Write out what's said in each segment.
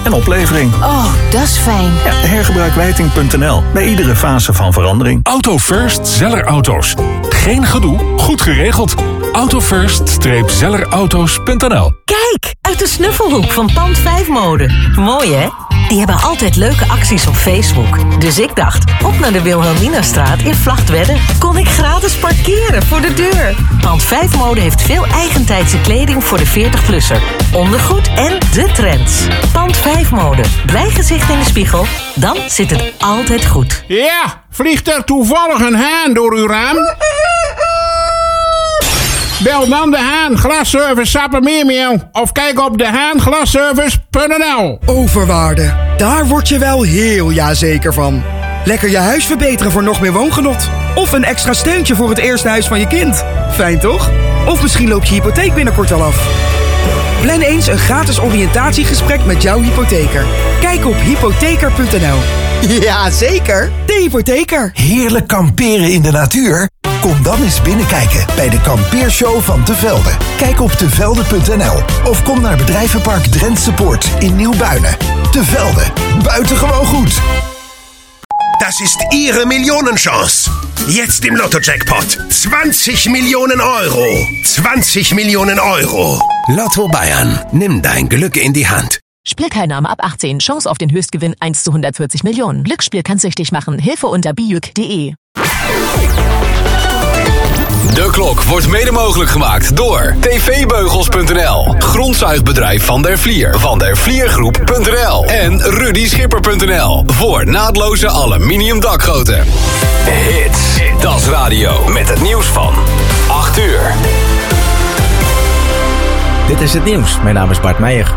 en oplevering. Oh, dat is fijn. Ja, hergebruikwijting.nl. Bij iedere fase van verandering. Auto First Zeller Auto's. Geen gedoe, goed geregeld. Autofirst-zellerauto's.nl. Kijk, uit de snuffelhoek van Pand 5 Mode. Mooi, hè? Die hebben altijd leuke acties op Facebook. Dus ik dacht, op naar de Wilhelminastraat in Vlagtwedde. Kon ik gratis parkeren voor de deur. Pand 5 Mode heeft veel eigentijdse kleding voor de 40-plusser. Ondergoed en de trends. Pand 5 Mode. Blij gezicht in de spiegel, dan zit het altijd goed. Ja, vliegt er toevallig een haan door uw raam? Bel dan de Haan Glasservice Sappemeermeeuw of kijk op dehaanglasservice.nl. Overwaarde, daar word je wel heel jazeker van. Lekker je huis verbeteren voor nog meer woongenot. Of een extra steuntje voor het eerste huis van je kind. Fijn toch? Of misschien loopt je hypotheek binnenkort al af. Plan eens een gratis oriëntatiegesprek met jouw hypotheker. Kijk op hypotheker.nl. Ja, zeker. De hypotheker. Heerlijk kamperen in de natuur? Kom dan eens binnenkijken bij de kampeershow van Te Velde. Kijk op tevelde.nl of kom naar bedrijvenpark Drentse Poort in Nieuw-Buinen. Te Velde, buitengewoon goed. Das ist Ihre Millionenchance. Jetzt im Lotto-Jackpot. 20 Millionen Euro. 20 Millionen Euro. Lotto Bayern. Nimm dein Glück in die Hand. Spielteilnahme ab 18. Chance auf den Höchstgewinn 1 zu 140 Millionen. Glücksspiel kann süchtig machen. Hilfe unter bijuk.de. De klok wordt mede mogelijk gemaakt door tvbeugels.nl, grondzuigbedrijf Van der Vlier, vandervliergroep.nl en rudyschipper.nl voor naadloze aluminium dakgoten. Hits, dat is radio met het nieuws van 8 uur. Dit is het nieuws, mijn naam is Bart Meijer.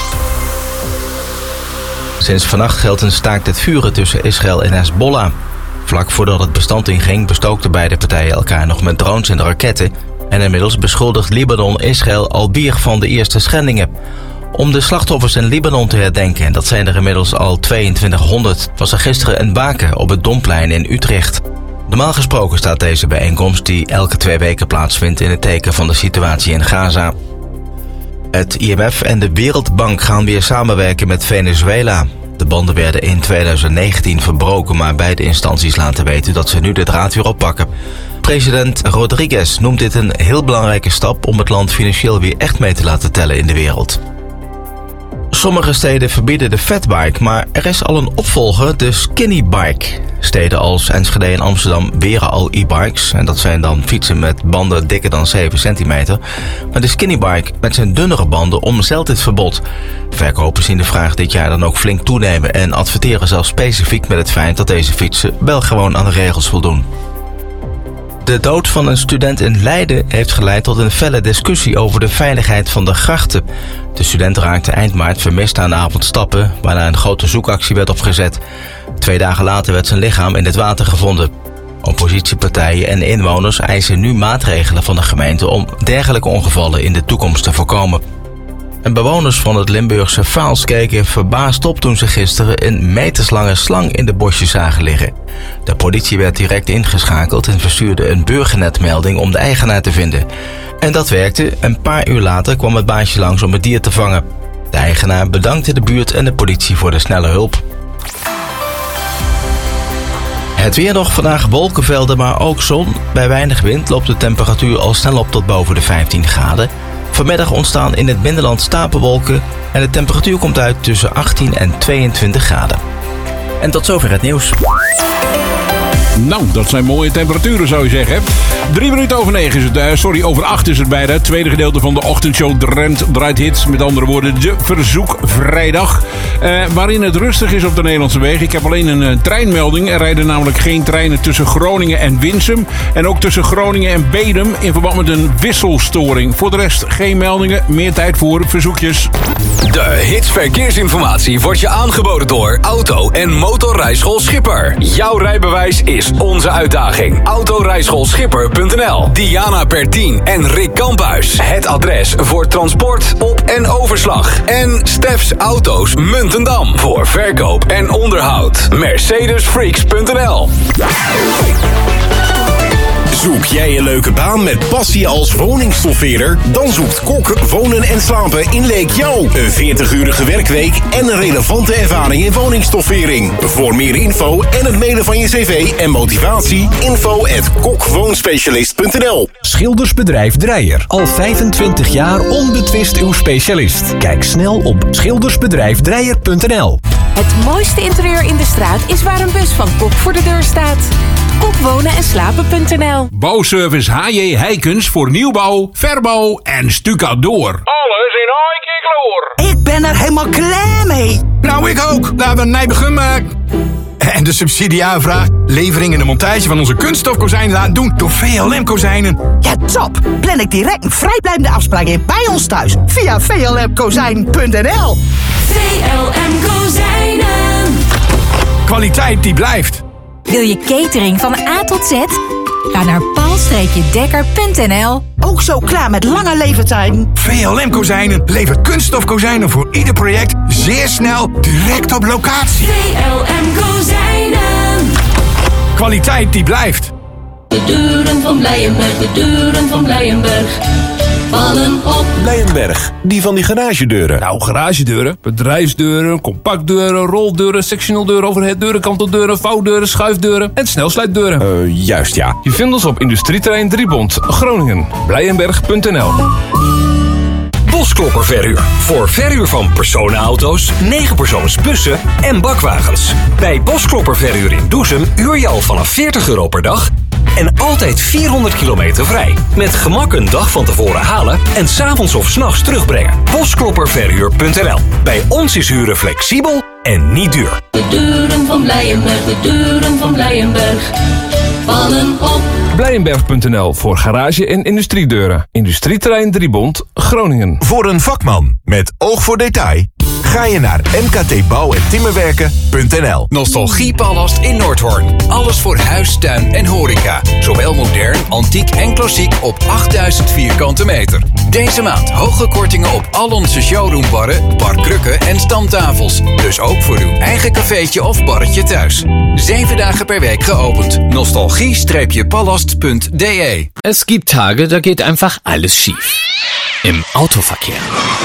Sinds vannacht geldt een staakt het vuren tussen Israël en Hezbollah. Vlak voordat het bestand inging bestookten beide partijen elkaar nog met drones en raketten. En inmiddels beschuldigt Libanon Israël alweer van de eerste schendingen. Om de slachtoffers in Libanon te herdenken, en dat zijn er inmiddels al 2200, was er gisteren een waken op het Domplein in Utrecht. Normaal gesproken staat deze bijeenkomst, die elke 2 weken plaatsvindt, in het teken van de situatie in Gaza. Het IMF en de Wereldbank gaan weer samenwerken met Venezuela. De banden werden in 2019 verbroken, maar beide instanties laten weten dat ze nu de draad weer oppakken. President Rodriguez noemt dit een heel belangrijke stap om het land financieel weer echt mee te laten tellen in de wereld. Sommige steden verbieden de fatbike, maar er is al een opvolger, de skinny-bike. Steden als Enschede en Amsterdam weren al e-bikes. En dat zijn dan fietsen met banden dikker dan 7 centimeter. Maar de skinny-bike met zijn dunnere banden omzeilt dit verbod. Verkopers zien de vraag dit jaar dan ook flink toenemen en adverteren zelfs specifiek met het feit dat deze fietsen wel gewoon aan de regels voldoen. De dood van een student in Leiden heeft geleid tot een felle discussie over de veiligheid van de grachten. De student raakte eind maart vermist aan de avondstappen, waarna een grote zoekactie werd opgezet. 2 dagen later werd zijn lichaam in het water gevonden. Oppositiepartijen en inwoners eisen nu maatregelen van de gemeente om dergelijke ongevallen in de toekomst te voorkomen. En bewoners van het Limburgse Vaals keken verbaasd op toen ze gisteren een meterslange slang in de bosjes zagen liggen. De politie werd direct ingeschakeld en verstuurde een burgernetmelding om de eigenaar te vinden. En dat werkte. Een paar uur later kwam het baasje langs om het dier te vangen. De eigenaar bedankte de buurt en de politie voor de snelle hulp. Het weer nog, vandaag wolkenvelden, maar ook zon. Bij weinig wind loopt de temperatuur al snel op tot boven de 15 graden. Vanmiddag ontstaan in het binnenland stapelwolken en de temperatuur komt uit tussen 18 en 22 graden. En tot zover het nieuws. Nou, dat zijn mooie temperaturen zou je zeggen. 3 minuten over 9 is het, over 8 is het bijna. Het tweede gedeelte van de ochtendshow Drent draait hits. Met andere woorden, de verzoekvrijdag. Waarin het rustig is op de Nederlandse wegen. Ik heb alleen een treinmelding. Er rijden namelijk geen treinen tussen Groningen en Winsum. En ook tussen Groningen en Bedum in verband met een wisselstoring. Voor de rest geen meldingen. Meer tijd voor verzoekjes. De Hits Verkeersinformatie wordt je aangeboden door Auto- en Motorrijschool Schipper. Jouw rijbewijs is onze uitdaging. Autorijschoolschipper.nl. Diana Pertien en Rick Kamphuis. Het adres voor transport, op- en overslag. En Stefs Auto's Muntendam. Voor verkoop en onderhoud. Mercedesfreaks.nl. Zoek jij een leuke baan met passie als woningstoffeerder? Dan zoekt Kok Wonen en Slapen in Leek jou. Een 40-urige werkweek en een relevante ervaring in woningstoffering. Voor meer info en het mailen van je cv en motivatie, info@kokwoonspecialist.nl. Schildersbedrijf Dreyer. Al 25 jaar onbetwist uw specialist. Kijk snel op schildersbedrijfdreyer.nl. Het mooiste interieur in de straat is waar een bus van Kok voor de deur staat. Kokwonen-en-slapen.nl. Bouwservice H.J. Heikens voor nieuwbouw, verbouw en stucadoor. Alles in één keer gloor. Ik ben er helemaal klaar mee. Nou, ik ook. Laten we Nijbegum maken. En de subsidie-aanvraag, levering en de montage van onze kunststofkozijn laten doen door VLM Kozijnen. Ja, top. Plan ik direct een vrijblijvende afspraak in bij ons thuis via vlmkozijn.nl. VLM Kozijnen. Kwaliteit die blijft. Wil je catering van A tot Z? Ga naar paal-dekker.nl. Ook zo klaar met lange levertijden. VLM Kozijnen levert kunststofkozijnen voor ieder project zeer snel direct op locatie. VLM Kozijnen. Kwaliteit die blijft. De deuren van Blijenberg, de deuren van Blijenberg vallen op. Blijenberg, die van die garagedeuren. Nou, garagedeuren, bedrijfsdeuren, compactdeuren, roldeuren, sectional deuren, overheaddeuren, kanteldeuren, vouwdeuren, schuifdeuren en snelsluitdeuren. Juist ja. Je vindt ons op Industrieterrein Driebond, Groningen. Blijenberg.nl. Bosklopperverhuur. Voor verhuur van personenauto's, 9-persoonsbussen en bakwagens. Bij Bosklopperverhuur in Doezum huur je al vanaf €40 per dag en altijd 400 kilometer vrij. Met gemak een dag van tevoren halen en 's avonds of 's nachts terugbrengen. Bosklopperverhuur.nl. Bij ons is huren flexibel en niet duur. De deuren van Blijenberg, de deuren van Blijenberg vallen op. Blijenberg.nl voor garage- en industriedeuren. Industrieterrein Driebond, Groningen. Voor een vakman met oog voor detail ga je naar mktbouw- en timmerwerken.nl. Nostalgiepalast in Noordhoorn. Alles voor huis, tuin en horeca. Zowel modern, antiek en klassiek op 8000 vierkante meter. Deze maand hoge kortingen op al onze showroombarren, barkrukken en stamtafels. Dus ook voor uw eigen cafeetje of barretje thuis. 7 dagen per week geopend. Nostalgie-palast.de. Es gibt Tage, da geht einfach alles schief. Im Autoverkehr.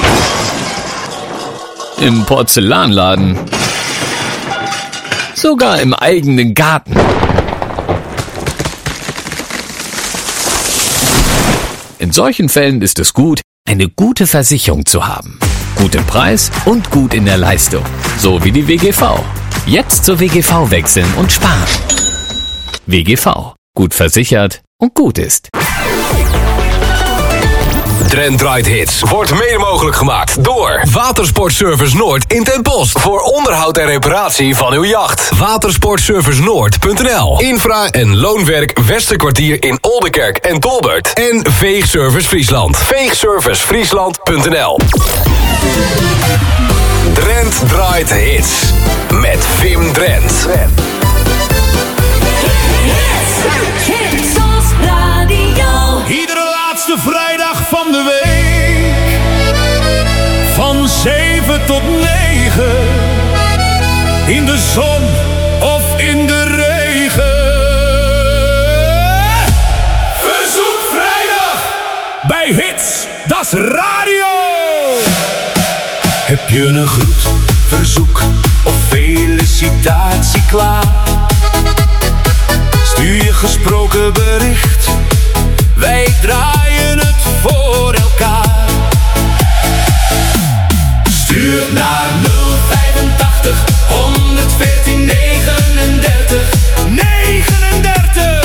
Im Porzellanladen. Sogar im eigenen Garten. In solchen Fällen ist es gut, eine gute Versicherung zu haben. Gut im Preis und gut in der Leistung. So wie die WGV. Jetzt zur WGV wechseln und sparen. WGV. Gut versichert und gut ist. Trend Draait Hits wordt mede mogelijk gemaakt door Watersportservice Noord in Ten Bosch. Voor onderhoud en reparatie van uw jacht. Watersportservicenoord.nl. Infra- en loonwerk Westerkwartier in Oldenkerk en Tolbert. En Veegservice Friesland. Veegservicefriesland.nl. Trend Draait Hits. Met Wim Drent. Iedere laatste vrijdag van de week, van 7 tot 9, in de zon of in de regen. Verzoek vrijdag bij Hits, dat is radio. Heb je een groet, verzoek of felicitatie klaar? Stuur je gesproken bericht, wij draaien het voor elkaar. Stuur naar 085 114 39 39.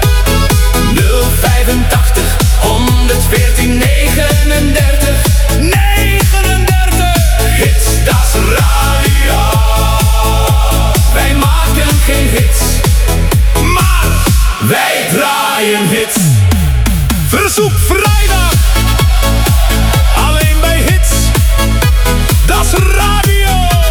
085 114 39 39. Hits, dat is radio. Wij maken geen hits, maar wij draaien hits. Verzoek vrijdag, alleen bij Hits, dat is radio.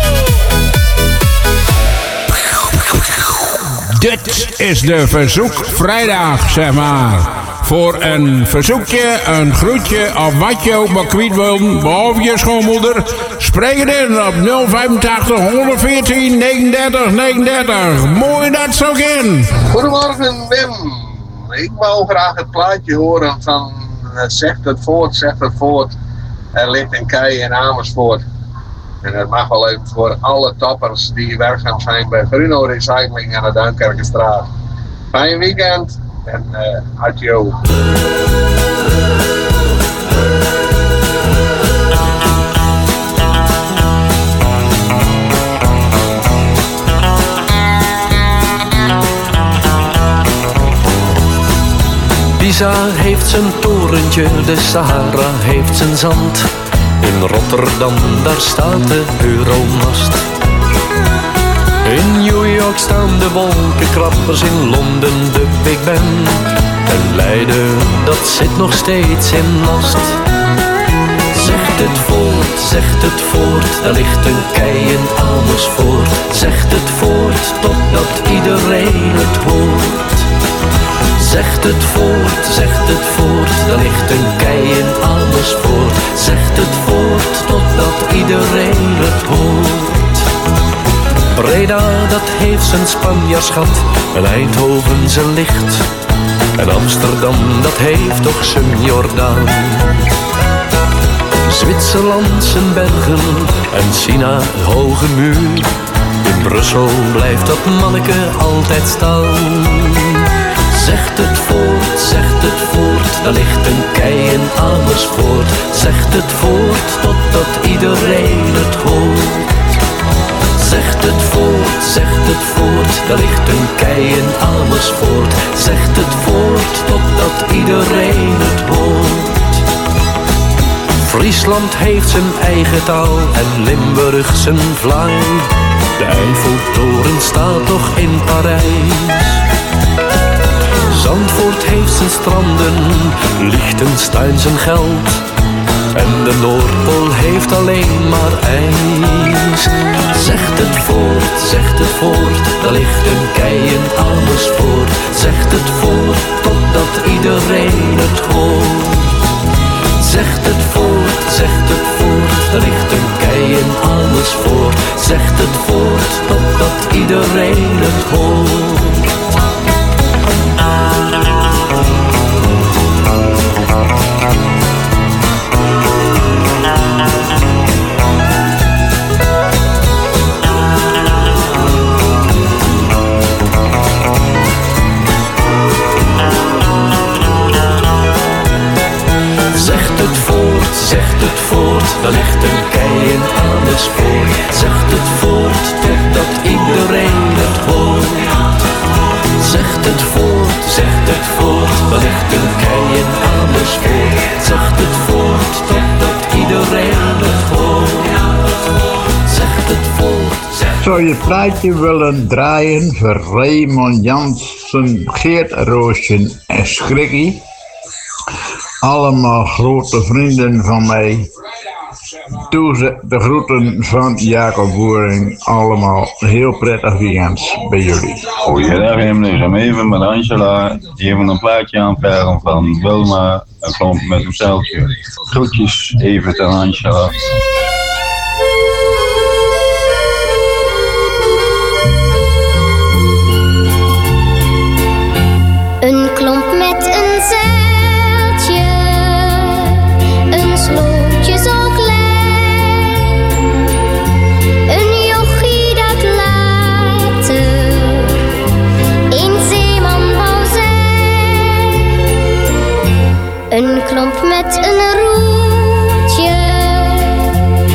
Dit is de Verzoek Vrijdag, zeg maar. Voor een verzoekje, een groetje of wat je ook maar kwijt wil, behalve je schoonmoeder, spreek het in op 085 114 39 39. Mooi dat zo in. Goedemorgen Wim. Ik wou graag het plaatje horen van Zegt het voort. Er ligt een kei in Amersfoort. En dat mag wel even voor alle toppers die werkzaam zijn bij Bruno Recycling aan de Duinkerkenstraat. Fijn weekend en adieu. Pisa heeft zijn torentje, de Sahara heeft zijn zand. In Rotterdam, daar staat de Euromast. In New York staan de wolkenkrabbers, in Londen de Big Ben. En Leiden, dat zit nog steeds in last. Zegt het voort, daar ligt een kei in Amersfoort. Zegt het voort, totdat iedereen het hoort. Zegt het voort, daar ligt een kei in Amersfoort. Zegt het voort, totdat iedereen het hoort. Breda, dat heeft zijn Spanjaarschat, en Eindhoven zijn licht. En Amsterdam, dat heeft toch zijn Jordaan. Zwitserland zijn bergen, en China een hoge muur. In Brussel blijft dat manneke altijd staan. Zegt het voort, daar ligt een kei in Amersfoort. Zegt het voort, totdat iedereen het hoort. Zegt het voort, daar ligt een kei in Amersfoort. Zegt het voort, totdat iedereen het hoort. Friesland heeft zijn eigen taal en Limburg zijn vlaai. De Eiffeltoren staat toch in Parijs. Zandvoort heeft zijn stranden, Liechtenstein zijn geld. En de Noordpool heeft alleen maar ijs. Zegt het voort, daar ligt een kei in Amersfoort. Zegt het voort, totdat iedereen het hoort. Zegt het voort, daar ligt een kei in Amersfoort. Zegt het voort, totdat iedereen het hoort. Zegt het voort, daar ligt een kei in Amersfoort. Zegt het voort, totdat iedereen het hoort. Zegt het voort, daar ligt een kei in Amersfoort. Zegt het voort, totdat iedereen het hoort. Zegt het voort. Zou je plaatje willen draaien voor Raymond Jansen, Geert Roosjen en Schrikkie? Allemaal grote vrienden van mij. Doe de groeten van Jacob Boering. Allemaal heel prettig weekend bij jullie. Goeiedag meneer, ik even met Angela. Die hebben een plaatje aanvragen van Wilma. En komt met een zelfje. Groetjes even aan Angela. Een klomp met een zeiltje, een slootje zo klein, een jochie dat later een zeeman wou zijn. Een klomp met een roertje,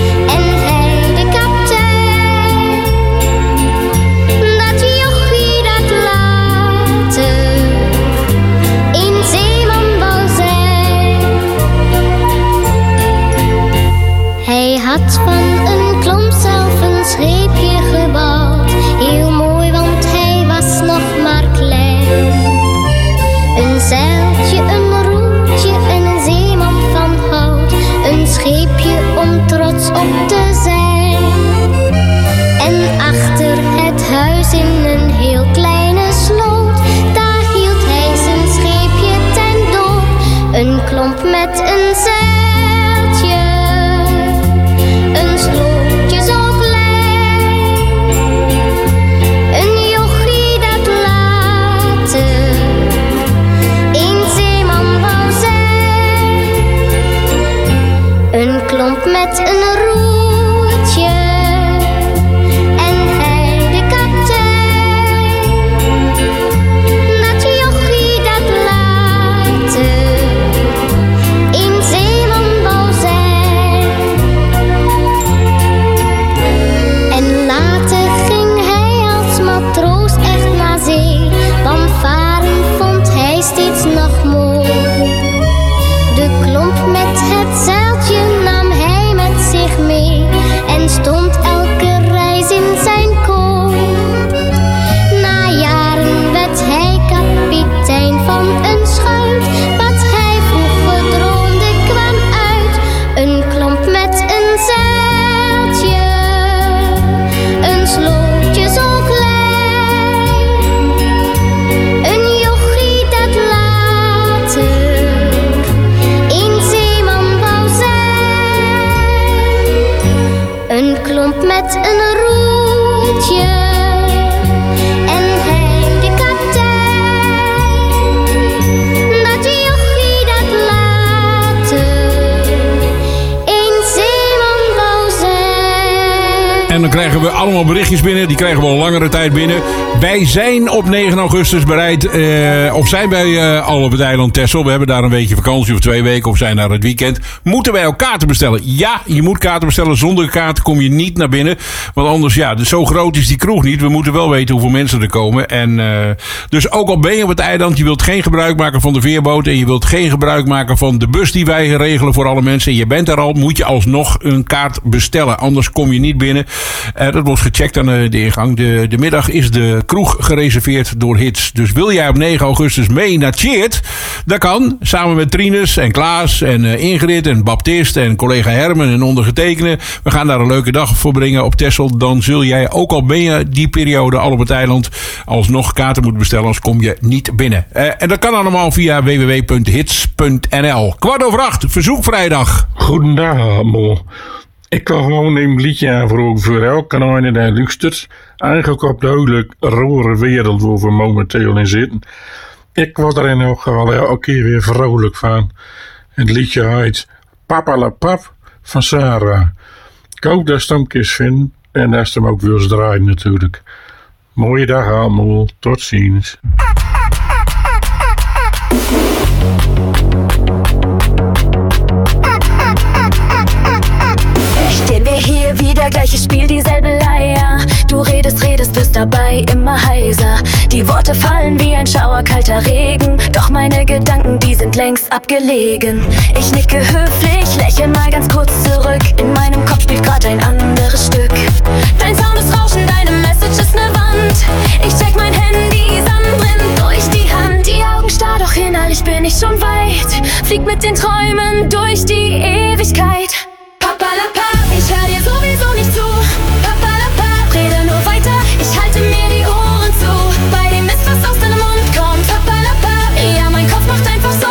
En dan krijgen we allemaal berichtjes binnen. Die krijgen we al langere tijd binnen. Wij zijn op 9 augustus bereid. Of zijn wij al op het eiland Texel. We hebben daar een weekje vakantie of 2 weken. Of zijn daar het weekend. Moeten wij ook kaarten bestellen? Ja, je moet kaarten bestellen. Zonder kaarten kom je niet naar binnen. Want anders, ja, dus zo groot is die kroeg niet. We moeten wel weten hoeveel mensen er komen. En dus ook al ben je op het eiland. Je wilt geen gebruik maken van de veerboot. En je wilt geen gebruik maken van de bus die wij regelen voor alle mensen. En je bent daar al. Moet je alsnog een kaart bestellen. Anders kom je niet binnen. Dat wordt gecheckt aan de ingang. De middag is de kroeg gereserveerd door Hits. Dus wil jij op 9 augustus mee naar Tjeerd? Dat kan. Samen met Trines en Klaas en Ingrid en Baptist en collega Hermen en ondergetekende. We gaan daar een leuke dag voor brengen op Texel. Dan zul jij, ook al ben je die periode al op het eiland, alsnog kaarten moeten bestellen. Anders kom je niet binnen. En dat kan allemaal via www.hits.nl. 7:15, verzoekvrijdag. Goedendag allemaal. Ik wil gewoon een liedje aanvragen voor elk kanaal en de luistert. Eigenlijk op de hele rare wereld waar we momenteel in zitten. Ik word er in elk geval elke keer weer vrolijk van. Het liedje heet Papa la Pap van Sarah. Ik hoop dat je hem eens vindt en dat je hem ook wil draaien natuurlijk. Mooie dag allemaal, tot ziens. Hier wieder gleiches Spiel, dieselbe Leier. Du redest, bist dabei immer heiser. Die Worte fallen wie ein Schauer, kalter Regen. Doch meine Gedanken, die sind längst abgelegen. Ich nicke höflich, lächle mal ganz kurz zurück. In meinem Kopf spielt grad ein anderes Stück. Dein Sound ist Rauschen, deine Message ist ne Wand. Ich check mein Handy, Sonnenbrand durch die Hand. Die Augen starr, doch innerlich bin ich schon weit. Flieg mit den Träumen durch die Ewigkeit. Papalapa, ich hör dir sowieso nicht zu. Papalapa, rede nur weiter, ich halte mir die Ohren zu. Bei dem Mist, was aus deinem Mund kommt. Papalapa, ja, mein Kopf macht einfach so.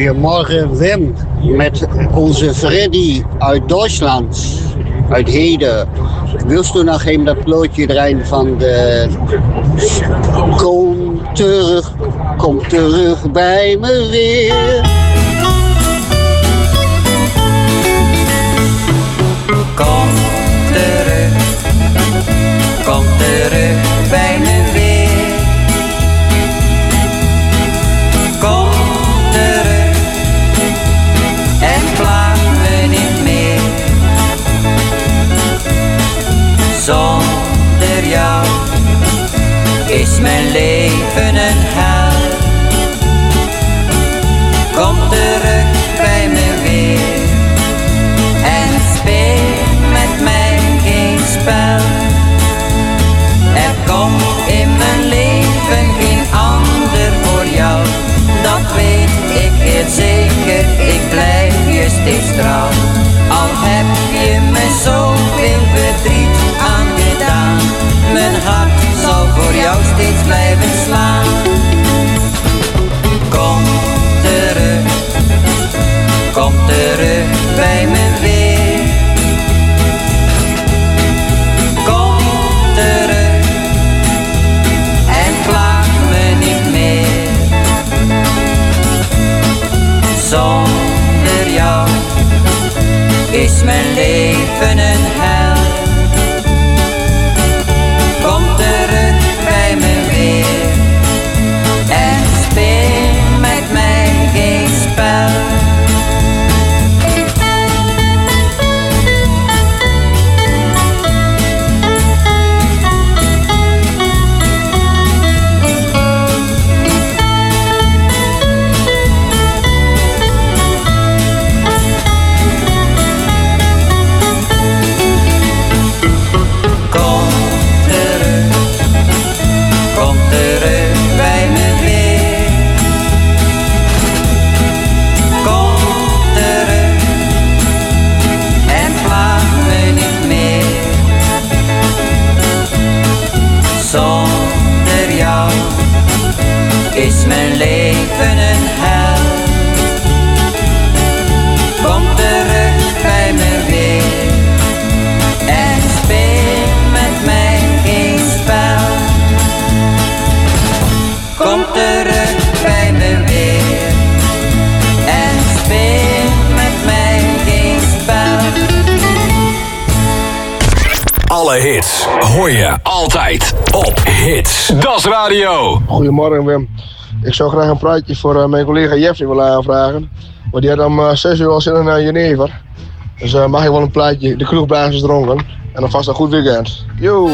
Goedemorgen Wim, met onze Freddy uit Duitsland, uit Heden. Wilst u nog even dat plootje erin van de kom terug bij me weer. Kom terug bij me weer. Kom terug en plaag me niet meer. Zonder jou is mijn leven een hel. Kom terug bij me weer en speel met mij geen spel. Er komt in mijn leven geen ander voor jou. Dat weet ik heel zeker, ik blijf je steeds trouw. Al heb je me zoveel verdriet aangedaan, mijn hart zal voor jou steeds blijven slaan. Kom terug bij me weer. Kom terug en plaag me niet meer. Zonder jou is mijn leven een hel. Kom terug bij me weer en speel met mij geen spel. Zonder jou is mijn leven een hel. Kom terug bij me weer en speel met mij geen spel. Kom terug bij me weer en speel met mij geen spel. Alle hits hoor je altijd op Hits. Das Radio. Goedemorgen Wim. Ik zou graag een praatje voor mijn collega Jeffrey willen aanvragen. Want die had om 6 uur al zin in Jenever. Dus mag ik wel een plaatje De Kroegbaas is dronken. En alvast een goed weekend. Yo!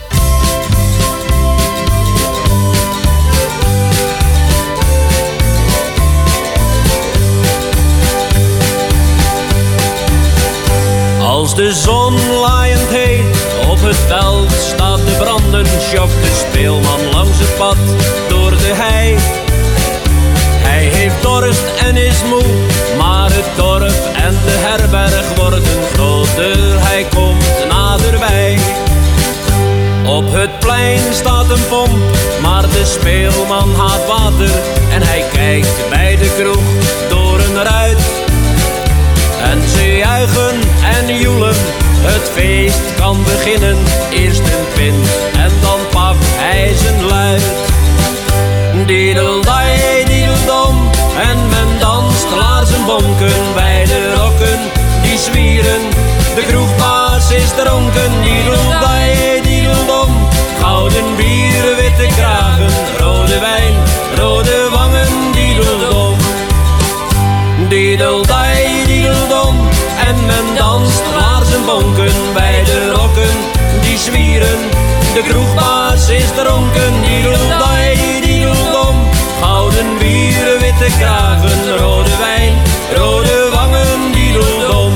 Als de zon laaiend heet op het veld staat de branden, sjokt de speelman langs het pad door de hei. Hij heeft dorst en is moe, maar het dorp en de herberg worden groter. Hij komt naderbij. Op het plein staat een pomp, maar de speelman haat water. En hij kijkt bij de kroeg door een ruit. En ze juichen en joelen, het feest kan beginnen. Eerst een pint en dan pakt hij zijn luid. Diedeldai, diedeldom, en men danst laarzenbonken. Bij de rokken die zwieren, de kroegbaas is dronken. Diedeldai, diedeldom, gouden bier, witte kragen, rode wijn, rode wangen, diedeldom. Diedeldai, diedeldom, en men danst laarzenbonken. Bij de rokken die zwieren, de kroegbaas is dronken. Diedeldai, diedeldom, gouden bier, witte kragen, rode wijn, rode wangen, diedeldom.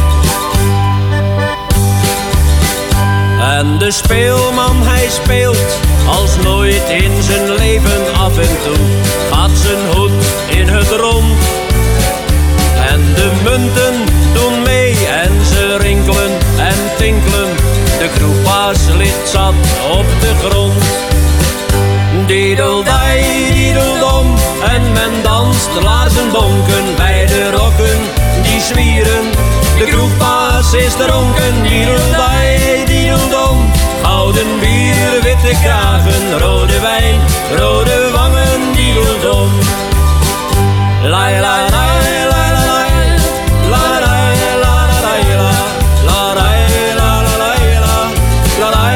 En de speelman hij speelt als nooit in zijn leven. Af en toe gaat zijn hoed in het rond. En de munten doen mee en ze rinkelen en tinkelen. De kroegbaas ligt zat op de grond. Diedeldai, diedeldom, en men danst danst, laarzen bonken bij de rokken die zwieren. De kroegbaas is dronken, diedeldai, diedeldom. Gouden bier, witte kragen, rode wijn, rode wangen, diedeldom. Lai, lai, lai, lai, lai, lai, lai, lai, lai, lai, lai, lai, lai, lai,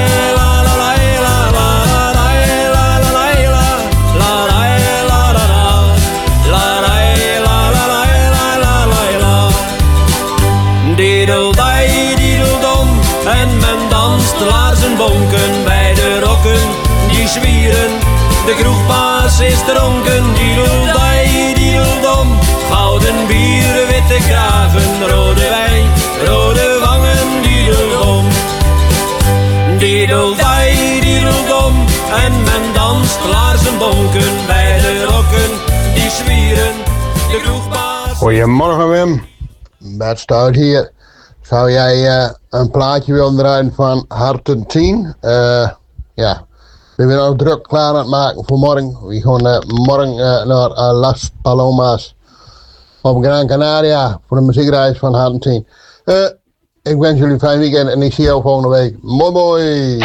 en men danst, laarzen bonken bij de rokken die zwieren. De kroegbaas is dronken, diedeldai, diedeldom. Gouden bier, witte kragen, rode wijn, rode wangen, diedeldom. Diedeldai, diedeldom. En men danst, laarzen bonken bij de rokken die zwieren. De kroegbaas... Goedemorgen Wim, Bert Stout hier. Zou jij een plaatje willen draaien van Harten 10? Ja, we zijn ook druk klaar aan het maken voor morgen. We gaan morgen naar Las Palomas op Gran Canaria voor de muziekreis van Harten 10. Ik wens jullie een fijn weekend en ik zie jou volgende week. Mooi mooi!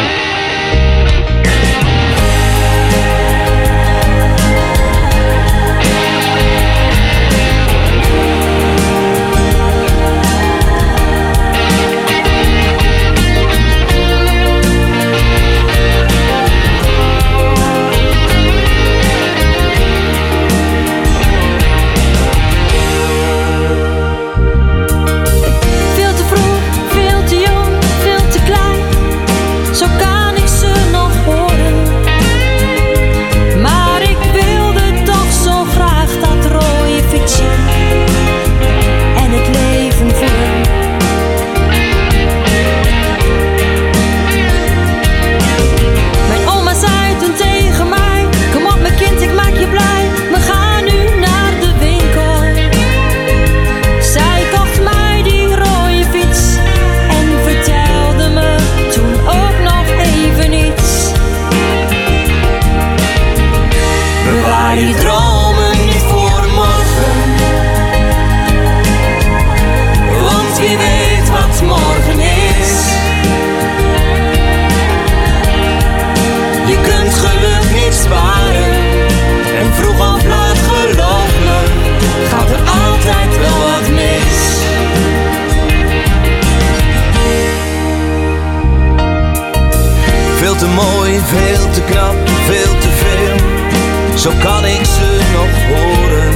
Veel te mooi, veel te knap, veel te veel. Zo kan ik ze nog horen.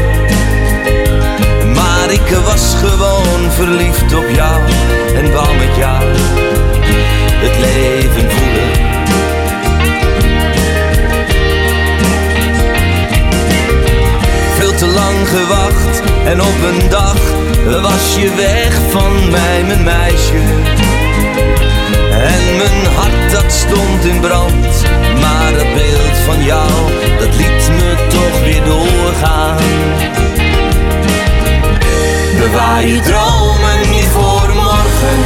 Maar ik was gewoon verliefd op jou en wou met jou het leven voelen. Veel te lang gewacht en op een dag was je weg van mij, mijn meisje. En mijn hart dat stond in brand, maar het beeld van jou, dat liet me toch weer doorgaan. Bewaar je dromen niet voor morgen,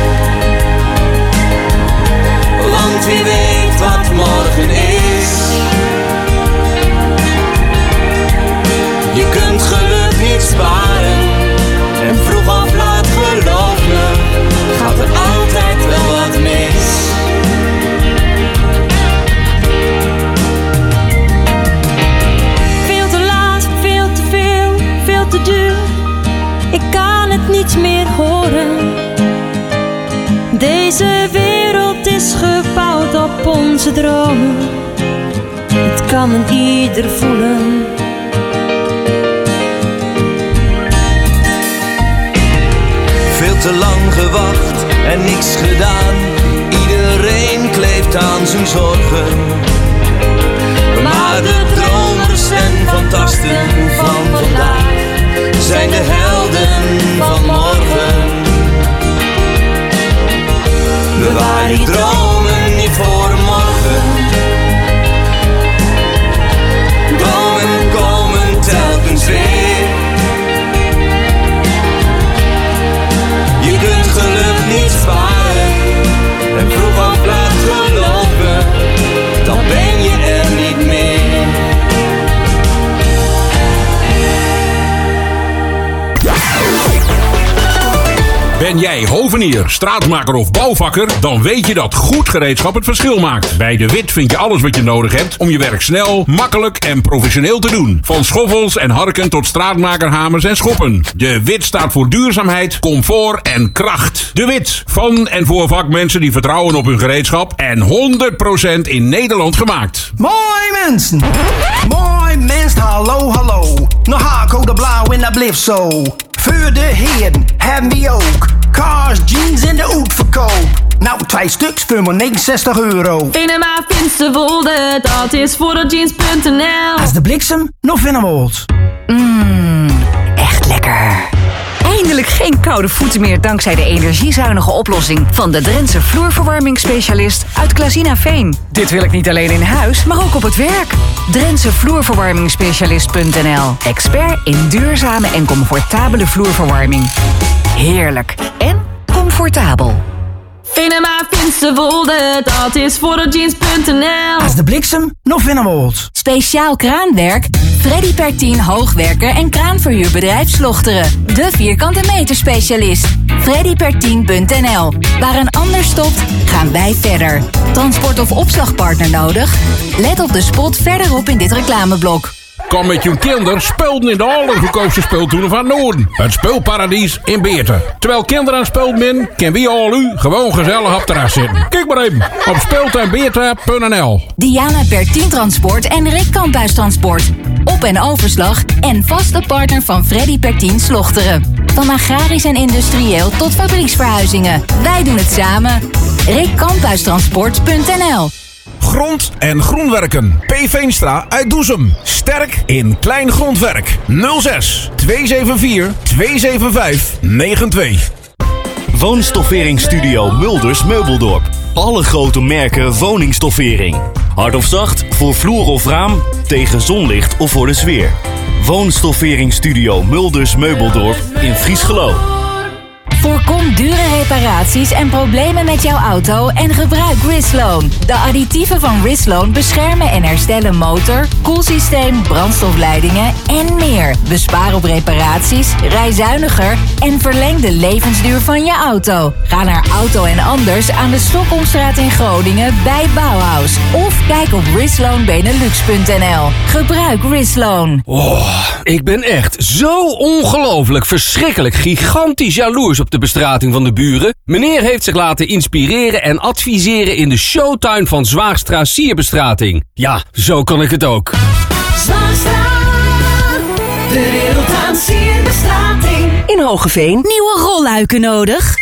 want wie weet wat morgen is. Je kunt geluk niet sparen, en vroeg of laat geloof me, gaat er altijd wel wat mis. Veel te laat, veel te veel, veel te duur. Ik kan het niet meer horen. Deze wereld is gebouwd op onze dromen. Het kan een ieder voelen. Veel te lang gewacht en niks gedaan. Iedereen kleeft aan zijn zorgen. Maar de dromers en fantasten van vandaag zijn de helden van morgen. Bewaar die dromen niet voor morgen. Dromen komen telkens weer. Je kunt geluk niet sparen, en vroeg of laat geloven, dan ben je er Ben jij hovenier, straatmaker of bouwvakker? Dan weet je dat goed gereedschap het verschil maakt. Bij De Wit vind je alles wat je nodig hebt om je werk snel, makkelijk en professioneel te doen. Van schoffels en harken tot straatmakerhamers en schoppen. De Wit staat voor duurzaamheid, comfort en kracht. De Wit, van en voor vakmensen die vertrouwen op hun gereedschap en 100% in Nederland gemaakt. Mooi mensen! Mooi mensen, hallo, hallo. Nog haak de blauw en dat blijft zo. Voor de heren hebben we ook cars, jeans in de uitverkoop. Nou, 2 stuks voor maar €69. Venema Finsterwolde, dat is voor de jeans.nl. Als de bliksem nog vinden wilt. Echt lekker. Eindelijk geen koude voeten meer dankzij de energiezuinige oplossing van de Drentse vloerverwarmingsspecialist uit Klazinaveen. Dit wil ik niet alleen in huis, maar ook op het werk. Drentse vloerverwarmingsspecialist.nl. Expert in duurzame en comfortabele vloerverwarming. Heerlijk en comfortabel. Venema Finsterwolde, dat is voor de jeans.nl. Als de bliksem nog vinden wilt. Speciaal kraanwerk, Freddy Pertien hoogwerker en kraanverhuurbedrijf Slochteren. De vierkante meter specialist. freddypertien.nl. Waar een ander stopt, gaan wij verder. Transport- of opslagpartner nodig? Let op de spot verderop in dit reclameblok. Kom met je kinderen spelen in de allergoedkoopste speeltoenen van Noorden. Het speelparadies in Beerten. Terwijl kinderen aan spelen zijn, kunnen we al u gewoon gezellig op het terras zitten. Kijk maar even op speeltuinbeerten.nl. Diana Pertien Transport en Rick Kamphuis Transport. Op- en overslag en vaste partner van Freddy Pertien Slochteren. Van agrarisch en industrieel tot fabrieksverhuizingen. Wij doen het samen. rickkamphuistransport.nl. Grond- en groenwerken. P. Veenstra uit Doezum. Sterk in klein grondwerk. 06 274 275 92. Woonstofferingsstudio Mulders Meubeldorp. Alle grote merken woningstoffering. Hard of zacht, voor vloer of raam, tegen zonlicht of voor de sfeer. Woonstofferingsstudio Mulders Meubeldorp in Friesgeloo. Voorkom dure reparaties en problemen met jouw auto en gebruik Risloan. De additieven van Risloan beschermen en herstellen motor, koelsysteem, brandstofleidingen en meer. Bespaar op reparaties, rij zuiniger en verleng de levensduur van je auto. Ga naar Auto en Anders aan de Stockholmstraat in Groningen bij Bauhaus. Of kijk op risloanbenelux.nl. Gebruik Risloan. Oh, ik ben echt zo ongelooflijk, verschrikkelijk, gigantisch jaloers op de bestrating van de buren. Meneer heeft zich laten inspireren en adviseren in de showtuin van Zwaagstra Sierbestrating. Ja, zo kan ik het ook. Zwaagstra, de wereld aan sierbestrating. In Hogeveen nieuwe rolluiken nodig.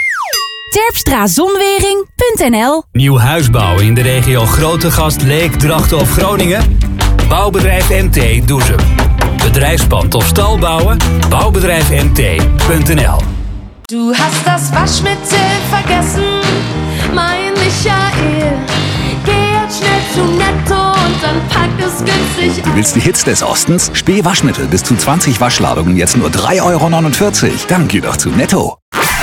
Terpstra-zonwering.nl. Nieuw huisbouw in de regio Grootegast, Leek, Drachten of Groningen? Bouwbedrijf MT Doezum. Bedrijfspand of stal bouwen? Bouwbedrijfmt.nl. Du hast das Waschmittel vergessen, mein Michael. Geh jetzt schnell zu Netto und dann pack es günstig. Du willst die Hits des Ostens? Spee-Waschmittel bis zu 20 Waschladungen jetzt nur 3,49 €. Dann geh doch zu Netto.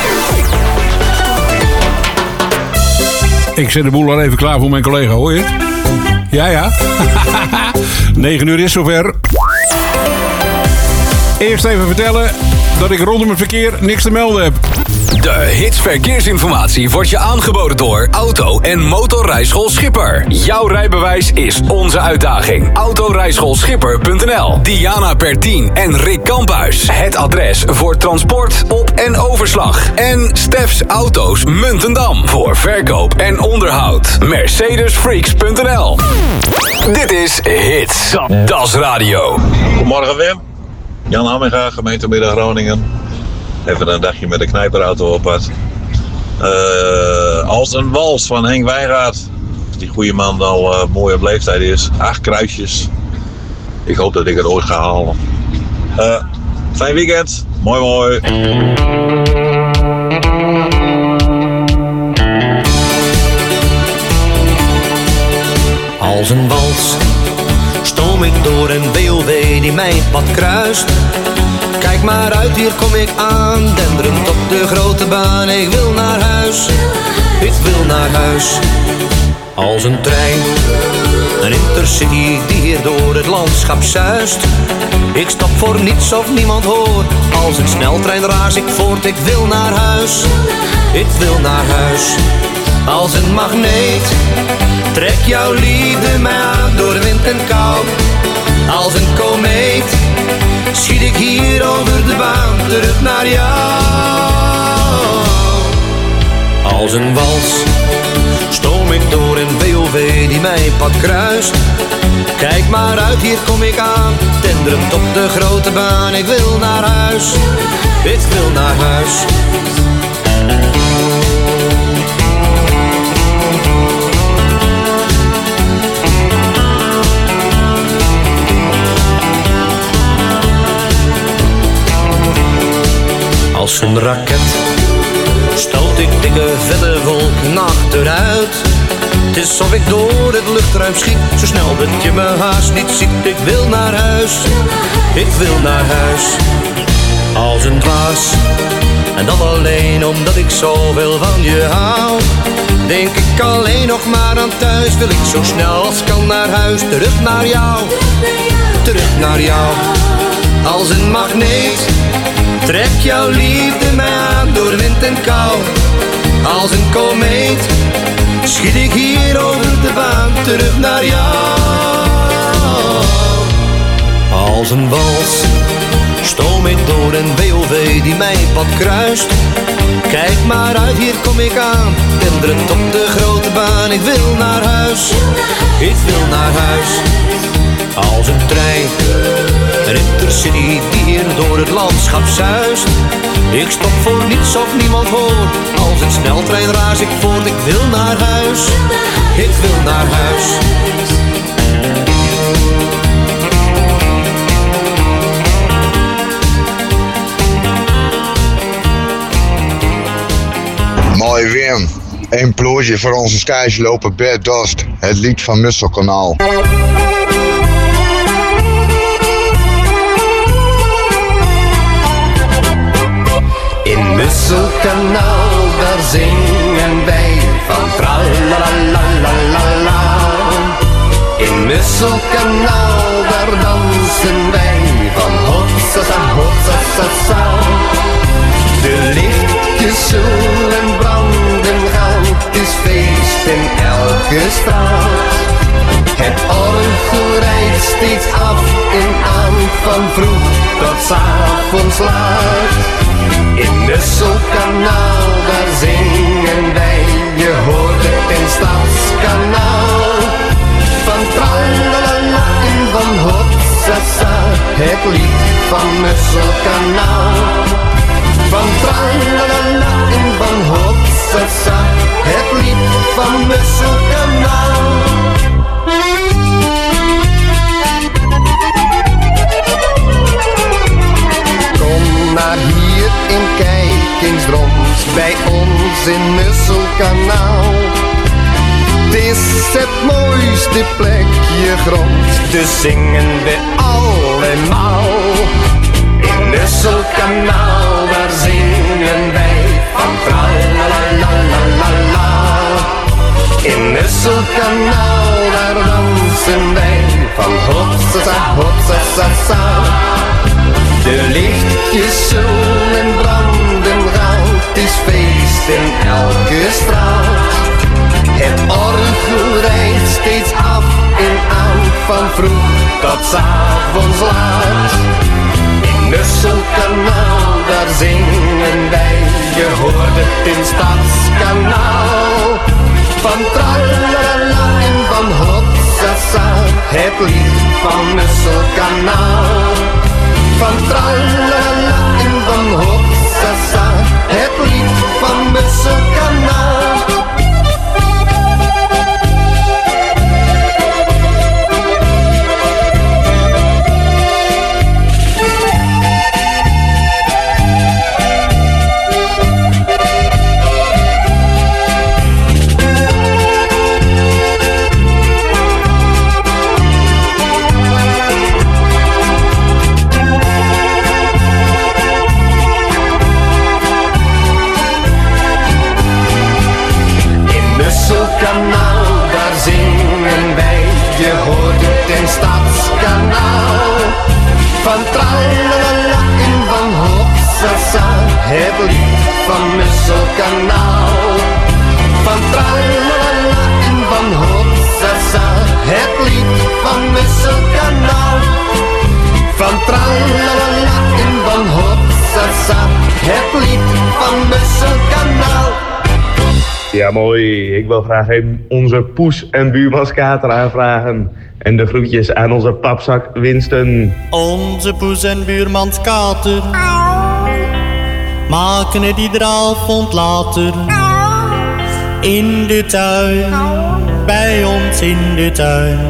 Ik zet de boel al even klaar voor mijn collega, hoor je? Ja. 9 uur is zover. Eerst even vertellen dat ik rondom het verkeer niks te melden heb. De Hits Verkeersinformatie wordt je aangeboden door Auto- en Motorrijschool Schipper. Jouw rijbewijs is onze uitdaging. Autorijschoolschipper.nl. Diana Pertien en Rick Kamphuis. Het adres voor transport, op- en overslag. En Stefs Auto's Muntendam. Voor verkoop en onderhoud. Mercedesfreaks.nl. Dit is Hits. Das Radio. Goedemorgen Wim. Jan Hamminga, gemeentemiddag Groningen. Even een dagje met de knijperauto op pad. Als een wals van Henk Wijngaard. Als die goede man al mooi op leeftijd is. 8 kruisjes. Ik hoop dat ik het ooit ga halen. Fijn weekend. Mooi. Als een wals stoom ik door een BOW die mijn pad kruist. Kijk maar uit, hier kom ik aan, denderend op de grote baan. Ik wil naar huis, ik wil naar huis. Als een trein, een intercity die hier door het landschap zuist. Ik stap voor niets of niemand hoor. Als een sneltrein raas ik voort, ik wil naar huis. Ik wil naar huis. Als een magneet trek jouw liefde mij aan door wind en kou. Als een komeet schiet ik hier over de baan terug naar jou. Als een wals stoom ik door een WOW die mijn pad kruist. Kijk maar uit, hier kom ik aan, tenderend op de grote baan. Ik wil naar huis, ik wil naar huis. Als een raket stoot ik dikke vette wolken achteruit. Het is of ik door het luchtruim schiet, zo snel dat je me haast niet ziet. Ik wil naar huis, ik wil naar huis. Als een dwaas, en dat alleen omdat ik zoveel van je hou. Denk ik alleen nog maar aan thuis, wil ik zo snel als kan naar huis. Terug naar jou, terug naar jou. Als een magneet trek jouw liefde mij aan door wind en kou. Als een komeet schiet ik hier over de baan terug naar jou. Als een wals stoom ik door een WOW die mijn pad kruist. Kijk maar uit, hier kom ik aan, tenderend op de grote baan. Ik wil naar huis, ik wil naar huis. Als een trein, een intercity die hier door het landschap zuist. Ik stop voor niets of niemand hoor. Als een sneltrein raas ik voort. Ik wil naar huis, ik wil naar huis. Mooi weer. Een ploegje voor onze skijsloper Bert Dost. Het lied van Musselkanaal. In Musselkanaal, daar zingen wij van tralalalalala. In Musselkanaal, daar dansen wij van hotsasa, hotsasa. De lichtjes zullen branden gaan, het is feest in elke straat. Het orgel rijdt steeds af en aan, van vroeg tot 's avonds laat. In Musselkanaal, daar zingen wij, je hoort het in Stadskanaal. Van tralalala en van hotsasa, het lied van Musselkanaal. Van tralalala en van hotsasa, het lied van Musselkanaal. Kom naar hier en kijk eens rond bij ons in Musselkanaal. Het is het mooiste plekje grond, dus zingen we allemaal. In Musselkanaal, daar zingen wij van tralalalalala. In Musselkanaal, daar dansen wij van hotsasa, hotsasa. De lichtjes zullen branden gaan, het is feest in elke straat. Het orgel rijdt steeds af en aan, van vroeg tot 's avonds laat. In Musselkanaal, daar zingen wij, je hoort het in Stadskanaal. Van tralalala en van hotsasa, het lied van Musselkanaal. Van tralalala en van hotsasa, het lied van Musselkanaal. Musselkanaal. Van tralalala en van hotsasa, het lied van Musselkanaal. Van tralalala en van hotsasa, het lied van Musselkanaal. Ja, mooi. Ik wil graag even onze poes en buurmans Kater aanvragen. En de groetjes aan onze papzak Winston. Onze poes en buurmans Kater maken het iedere avond later. In de tuin, bij ons in de tuin.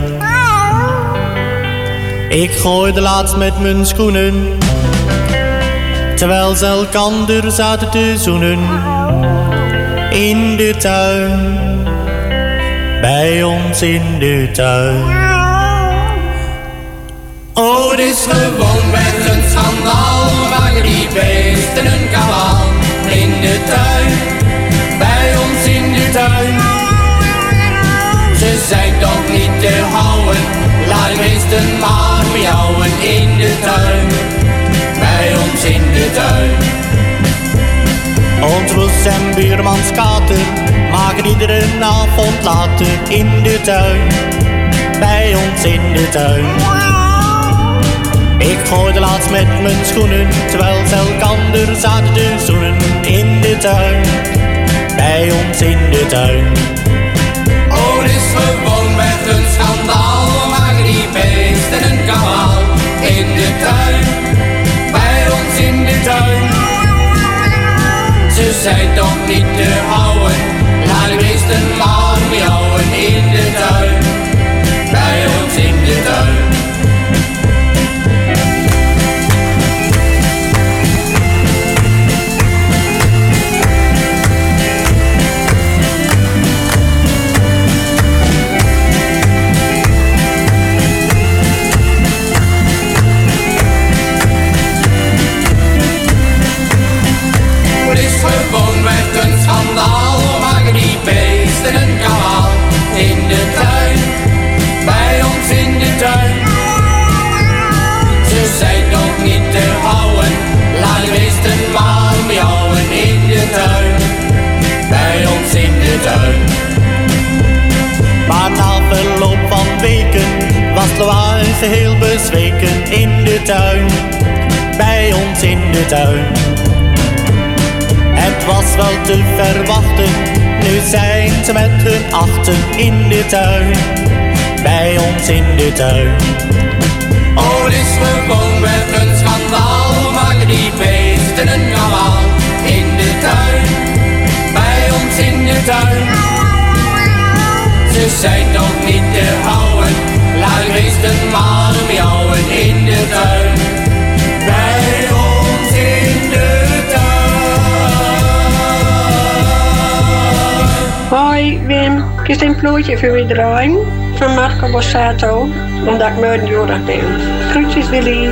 Ik gooide laatst met mijn schoenen, terwijl ze elkander zaten te zoenen. In de tuin, bij ons in de tuin. Oh, het is gewoonweg een schandaal, maken die beesten een kabaal. In de tuin, bij ons in de tuin. Ze zijn toch niet te houden, laat de beesten maar miauwen. In de tuin, bij ons in de tuin. Ons poes en buurmans Kater maken iedere avond later. In de tuin, bij ons in de tuin. Ik gooide laatst met mijn schoenen, terwijl ze elkander zaten te zoenen. In de tuin, bij ons in de tuin. Oh, het is gewoonweg een schandaal, maken die beesten een kabaal. In de tuin, bij ons in de tuin. Ze zijn toch niet te houden, laat de beesten maar miauwen. In de tuin, bij ons in de tuin. Gewoonweg een schandaal, maken die beesten een kabaal. In de tuin, bij ons in de tuin. Ze zijn toch niet te houden, laat de beesten maar miauwen. In de tuin, bij ons in de tuin. Maar na verloop van weken was Loai geheel bezweken. In de tuin, bij ons in de tuin. Het was wel te verwachten, nu zijn ze met hun achten. In de tuin, bij ons in de tuin. Oh, het is gewoonweg een schandaal, maken die beesten een kabaal. In de tuin, bij ons in de tuin. Ze zijn toch niet te houden, laat de beesten maar miauwen. In de tuin, bij ons in de tuin. Hoi Wim, ik is een plootje voor je draaien van Marco Borsato, omdat ik meurdenjorig ben. Groetjes Willy.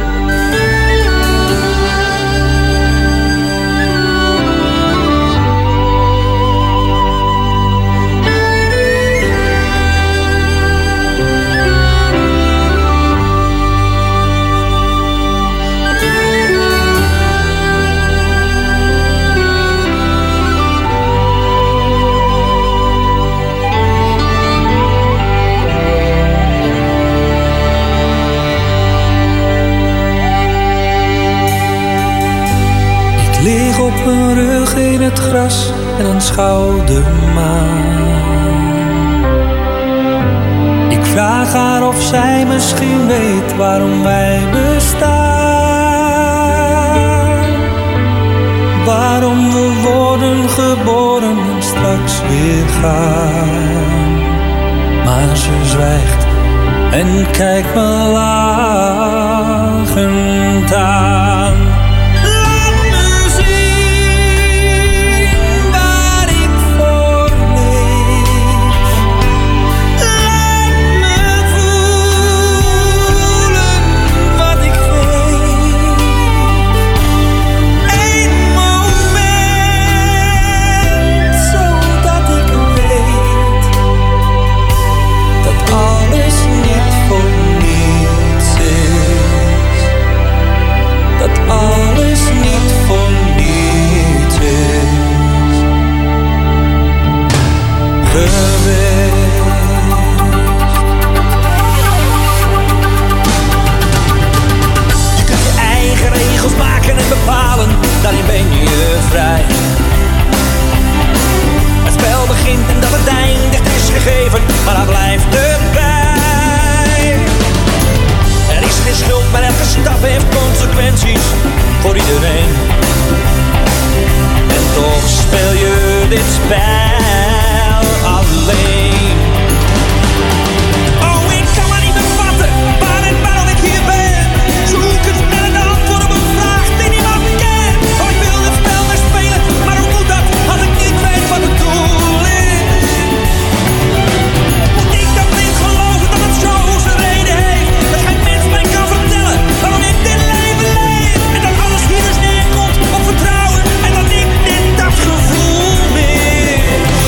Lig op mijn rug in het gras en aanschouw de maan. Ik vraag haar of zij misschien weet waarom wij bestaan. Waarom we worden geboren en straks weer gaan. Maar ze zwijgt en kijkt me lachend aan. dat heeft consequenties voor iedereen. En toch speel je dit spel alleen. Oh, ik kan maar niet bevatten waar en waarom ik hier ben. Zoek eens naar een antwoord op een vraag die niemand kent. Oh, ik wil het spel maar spelen, maar hoe moet dat als ik niet weet wat het doel is? Moet ik dan blind geloven dat het zo zijn reden heeft? Dat geen mens mij kan vertellen waarom ik dit leven leef. En dat alles hier dus neerkomt op vertrouwen. En dat ik dit dat gevoel mis.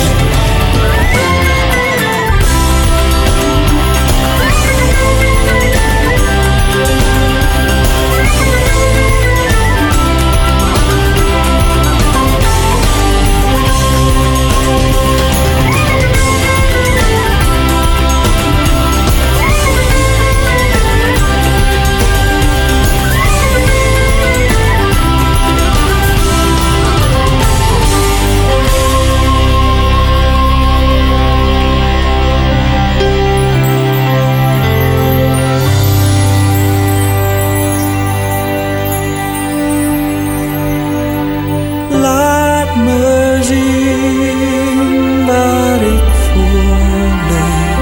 Laat me zien waar ik voor leef.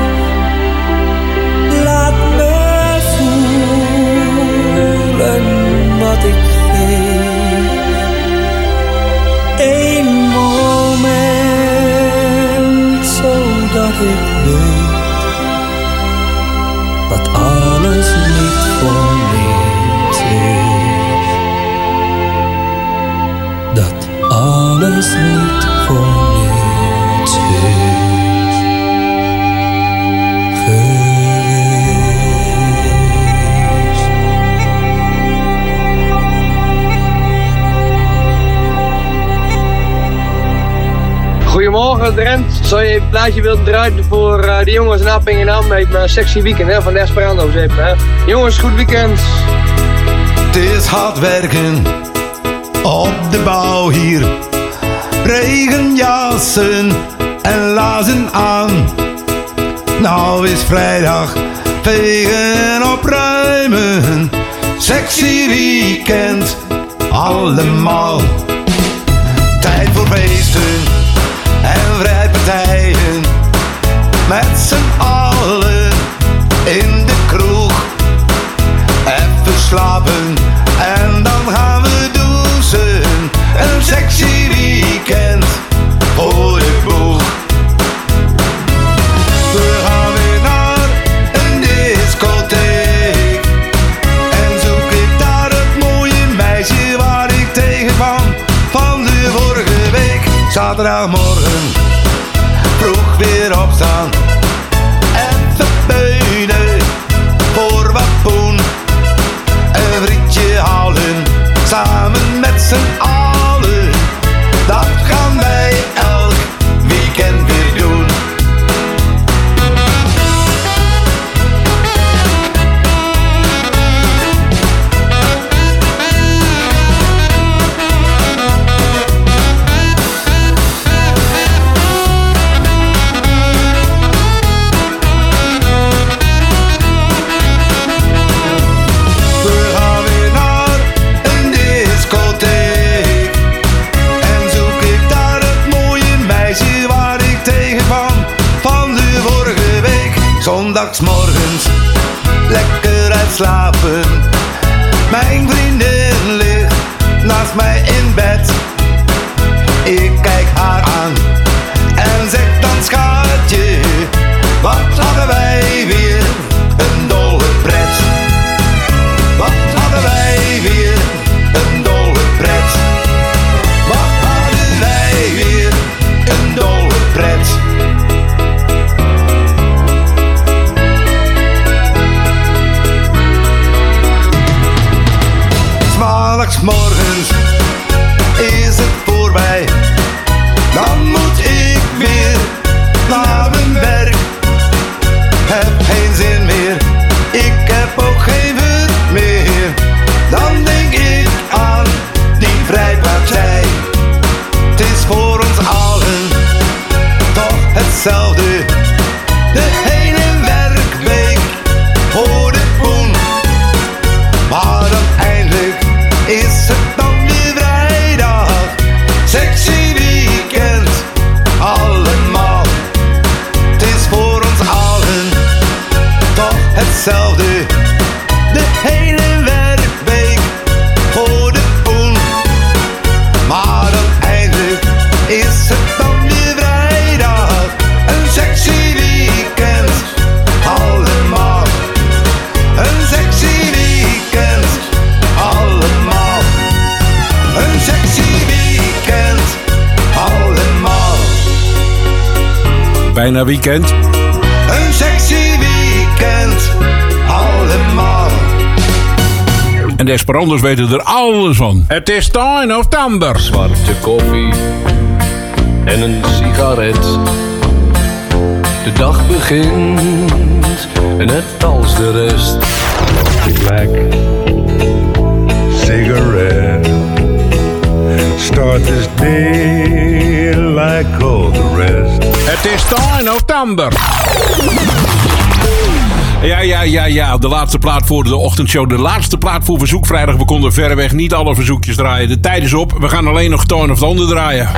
Laat me voelen wat ik geef. Eén moment zodat ik weet dat alles niet voor niets is. Dat alles niet voor niets is geweest. Goedemorgen Drent, zou je een plaatje willen draaien voor de jongens in Appingedam met mijn sexy weekend hè, van de Esperanto's even hè. Jongens, goed weekend. Het is hard werken op de bouw hier. Regenjassen en lazen aan. Nou is vrijdag, vegen opruimen. Sexy weekend, allemaal. Tijd voor feesten en vrijpartijen. Met z'n allen in de kroeg. Even slapen en dan gaan we douchen. Een sexy weekend voor de boeg. We gaan weer naar een discotheek. En zoek ik daar het mooie meisje waar ik tegenkwam van de vorige week. Zaterdagmorgen vroeg weer opstaan. Even beunen voor wat poen. Een frietje halen samen met z'n allen. Dat gaan wij elk weekend weer doen. Zondagsmorgens lekker uitslapen. Mijn vriendin ligt naast mij in bed. Ik kijk haar aan en zeg dan schatje, wat hadden wij weer een dolle pret. Wat hadden wij weer een dolle pret. Wat hadden wij weer een dolle pret. Morgens is het voorbij, dan moet ik weer naar mijn werk. Heb geen zin meer bijna weekend. Een sexy weekend, allemaal. En de Esperantos weten er alles van. Het is 10 november. Zwarte koffie en een sigaret. De dag begint net als de rest. Black cigarette. Start this day like all the rest. Het is 10 november. Ja. De laatste plaat voor de ochtendshow. De laatste plaat voor Verzoekvrijdag. We konden verreweg niet alle verzoekjes draaien. De tijd is op. We gaan alleen nog Toon of Thunder draaien.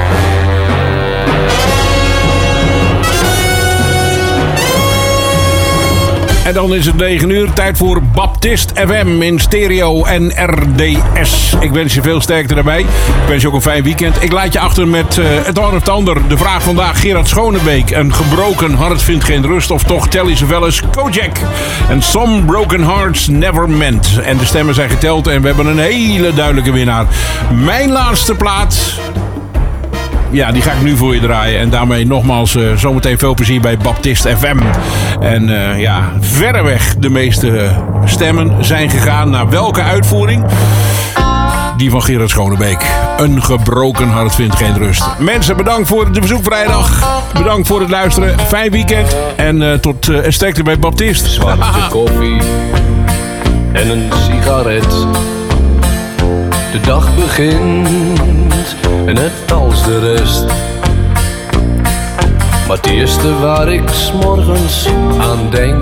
En dan is het 9 uur. Tijd voor Baptist FM in stereo en RDS. Ik wens je veel sterkte daarbij. Ik wens je ook een fijn weekend. Ik laat je achter met het een of ander. De vraag vandaag: Gerard Schonebeek. Een gebroken hart vindt geen rust. Of toch Telly Savalas, Kojak. En Some Broken Hearts Never Meant. En de stemmen zijn geteld en we hebben een hele duidelijke winnaar. Mijn laatste plaat. Ja, die ga ik nu voor je draaien. En daarmee nogmaals zometeen veel plezier bij Baptist FM. En verreweg de meeste stemmen zijn gegaan naar welke uitvoering? Die van Gerard Schonebeek. Een gebroken hart vindt geen rust. Mensen, bedankt voor de Verzoekvrijdag. Bedankt voor het luisteren. Fijn weekend. En tot sterkte bij Baptist. Zwarte koffie en een sigaret. De dag begint net als de rest. Maar het eerste waar ik 's morgens aan denk,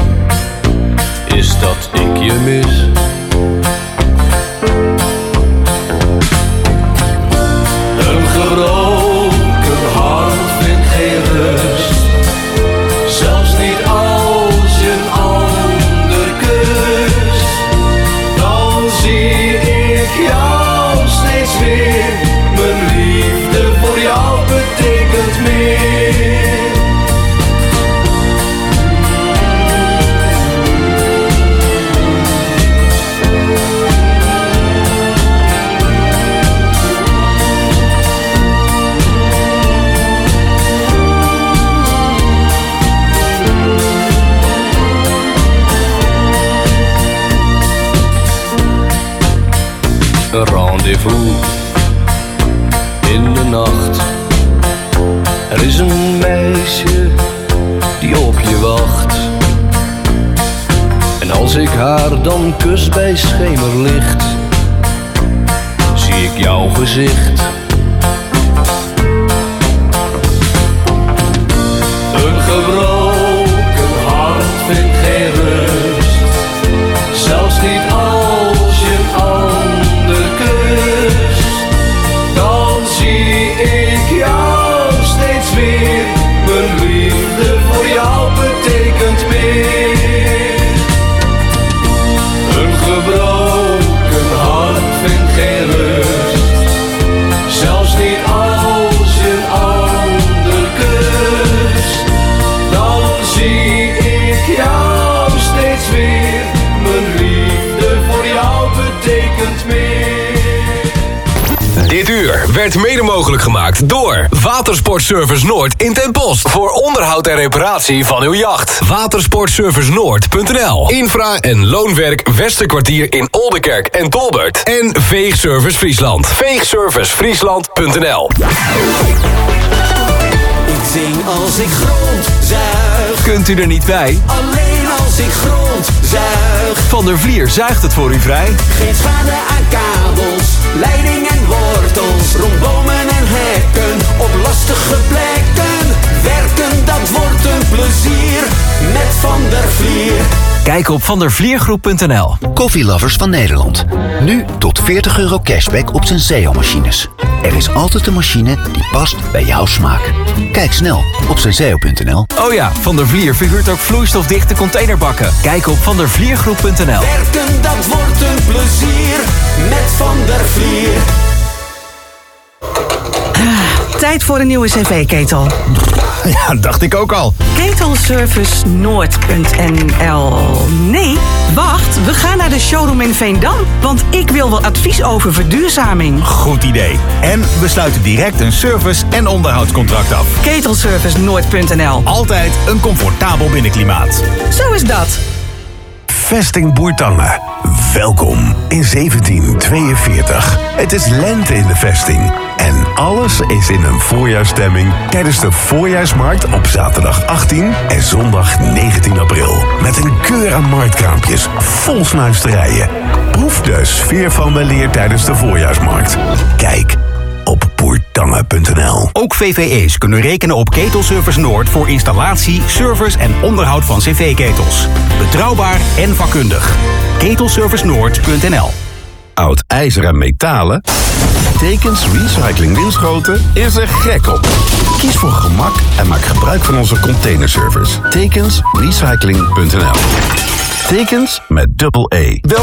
is dat ik je mis. Een gebroken hart vindt geen rust. Zelfs niet als je een ander kust. Dan zie ik jou steeds weer. Mijn liefde voor jou betekent meer. Een rendezvous in de nacht. Er is een meisje die op je wacht. En als ik haar dan kus bij schemerlicht, zie ik jouw gezicht. Een gebroken hart vindt geen rust. Zelfs niet als je een ander kust. Dan zie ik jou steeds weer. Mijn liefde voor jou betekent meer. Een gebroken hart vindt geen rust. Zelfs niet als je een ander kust. Dan zie ik jou steeds weer. Mijn liefde voor jou betekent meer. Dit uur werd mede mogelijk gemaakt door Watersportservice Noord in Ten Post. Voor onderhoud en reparatie van uw jacht. Watersportservicenoord.nl. Infra- en loonwerk Westerkwartier in Oldenkerk en Tolbert. En Veegservice Friesland. Veegservicefriesland.nl. Ik zing als ik grondzuig. Kunt u er niet bij? Alleen als ik grondzuig. Van der Vlier zuigt het voor u vrij. Geen schade aan kabels, leiding en wortels. Rond bomen en hekken, op lastige plekken. Werken, dat wordt een plezier. Met Van der Vlier. Kijk op vandervliergroep.nl. Koffielovers van Nederland. Nu tot €40 cashback op Senseo-machines. Er is altijd een machine die past bij jouw smaak. Kijk snel op senseo.nl. Oh ja, Van der Vlier verhuurt ook vloeistofdichte containerbakken. Kijk op vandervliergroep.nl. Werken, dat wordt een plezier. Met Van der Vlier. Tijd voor een nieuwe cv-ketel. Ja, dacht ik ook al. Ketelservicenoord.nl. Nee, wacht, we gaan naar de showroom in Veendam. Want ik wil wel advies over verduurzaming. Goed idee. En we sluiten direct een service- en onderhoudscontract af. Ketelservicenoord.nl. Altijd een comfortabel binnenklimaat. Zo is dat. Vesting Boertangen. Welkom in 1742. Het is lente in de vesting. En alles is in een voorjaarsstemming tijdens de voorjaarsmarkt op zaterdag 18 en zondag 19 april. Met een keur aan marktkraampjes, vol snuisterijen. Proef de sfeer van weleer tijdens de voorjaarsmarkt. Kijk op boertangen.nl. Ook VVE's kunnen rekenen op Ketelservice Noord voor installatie, service en onderhoud van cv-ketels. Betrouwbaar en vakkundig. Ketelservicenoord.nl. Oud ijzer en metalen? Tekens Recycling Winschoten is er gek op. Kies voor gemak en maak gebruik van onze containerservice. Tekensrecycling.nl. Tekens met dubbel E.